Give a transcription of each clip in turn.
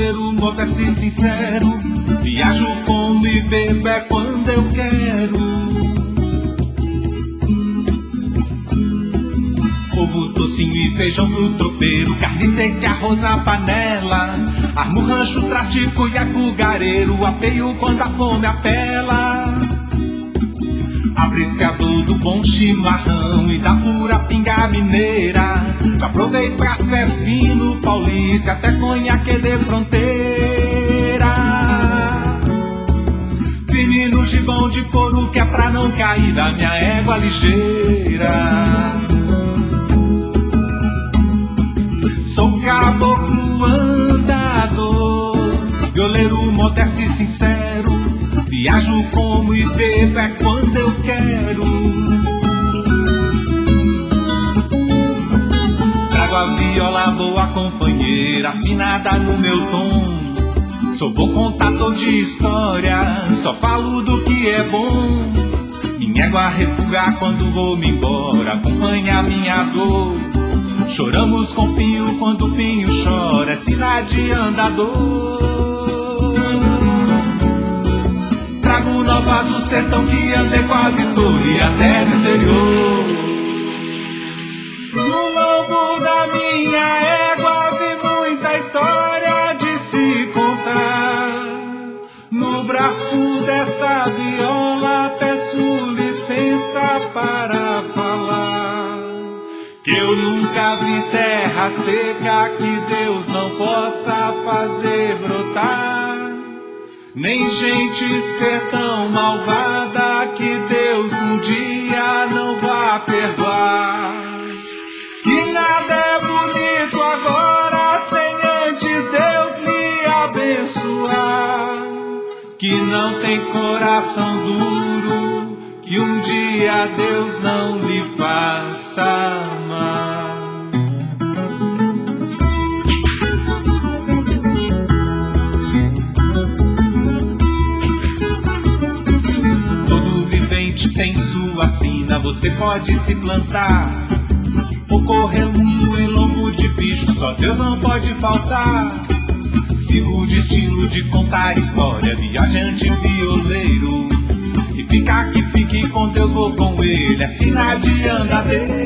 violeiro modesto e sincero, viajo como e bebo é quando eu quero. Ovo, tocinho e feijão pro tropeiro, carne seca, arroz na panela, armo, rancho, traste, cuia, fogareiro, apeio quando a fome apela. Apreciador do bom chimarrão e da pura pinga mineira, já provei café fino, paulista, até conhaque de fronteira. Firme no gibão de couro que é pra não cair da minha égua ligeira. Sou caboclo andador, violeiro modesto e sincero, viajo como e bebo é quando eu quero. Trago a viola, boa companheira, afinada no meu tom. Sou bom contador de história, só falo do que é bom. Me nego a refugar quando vou me embora, acompanha a minha dor. Choramos com pinho quando o pinho chora, é cidade andador. Trago nova do sertão que andei quase todo e até do exterior. No lombo da minha égua vi muita história de se contar. No braço dessa viola peço licença para falar. Que eu nunca vi terra seca que Deus não possa fazer brotar, nem gente ser tão malvada que Deus um dia não vá perdoar. Que nada é bonito agora sem antes Deus me abençoar. Que não tem coração duro que um dia Deus não lhe faça mal. Todo vivente tem sua sina, você pode se plantar ou correr mundo em lombo de bicho, só Deus não pode faltar. Siga o destino de contar história, viajante violeiro, e fica que fique com Deus, vou com ele, é sina de andadeiro.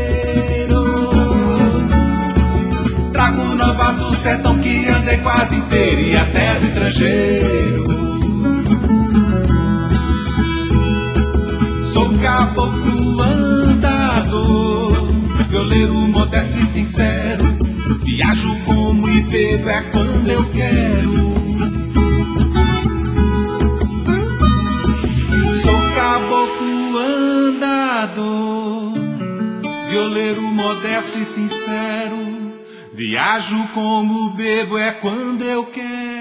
Trago nova do sertão que andei quase inteiro e até do estrangeiro. Sou caboclo andador, violeiro modesto e sincero, viajo como e bebo é quando eu quero. Caboclo andador, violeiro modesto e sincero, viajo como bebo é quando eu quero.